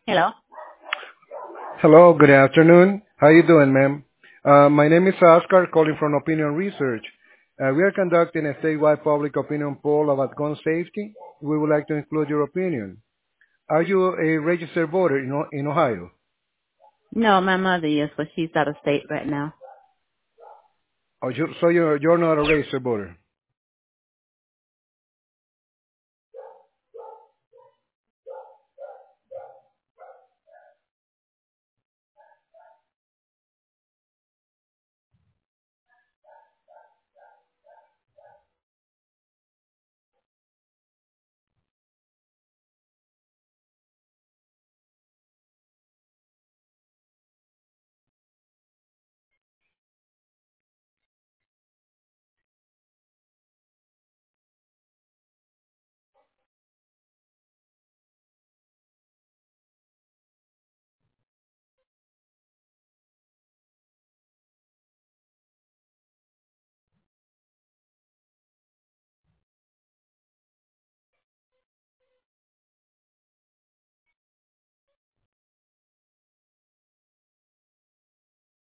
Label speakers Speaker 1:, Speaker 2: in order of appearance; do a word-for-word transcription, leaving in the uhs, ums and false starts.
Speaker 1: Hello.
Speaker 2: Hello, good afternoon. How you doing, ma'am? Uh, my name is Oscar, calling from Opinion Research. Uh, we are conducting a statewide public opinion poll about gun safety. We would like to include your opinion. Are you a registered voter in, O- in Ohio?
Speaker 1: No, my mother is, but she's out of state right now.
Speaker 2: Or you, so you're, you're not a registered voter?